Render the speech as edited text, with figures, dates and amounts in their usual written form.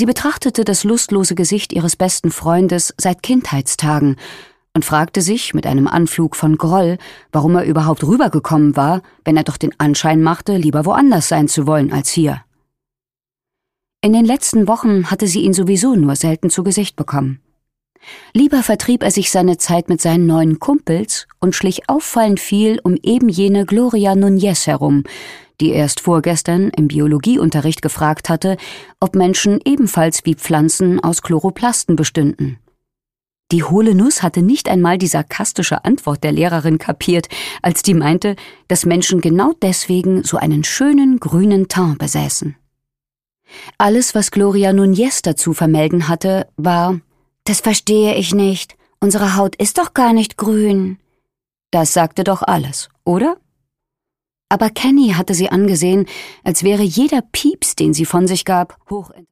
Sie betrachtete das lustlose Gesicht ihres besten Freundes seit Kindheitstagen und fragte sich mit einem Anflug von Groll, warum er überhaupt rübergekommen war, wenn er doch den Anschein machte, lieber woanders sein zu wollen als hier. In den letzten Wochen hatte sie ihn sowieso nur selten zu Gesicht bekommen. Lieber vertrieb er sich seine Zeit mit seinen neuen Kumpels und schlich auffallend viel um eben jene Gloria Núñez herum, die erst vorgestern im Biologieunterricht gefragt hatte, ob Menschen ebenfalls wie Pflanzen aus Chloroplasten bestünden. Die hohle Nuss hatte nicht einmal die sarkastische Antwort der Lehrerin kapiert, als die meinte, dass Menschen genau deswegen so einen schönen grünen Teint besäßen. Alles, was Gloria Núñez dazu vermelden hatte, war: »Das verstehe ich nicht. Unsere Haut ist doch gar nicht grün.« Das sagte doch alles, oder? Aber Kenny hatte sie angesehen, als wäre jeder Pieps, den sie von sich gab, hochinteressant.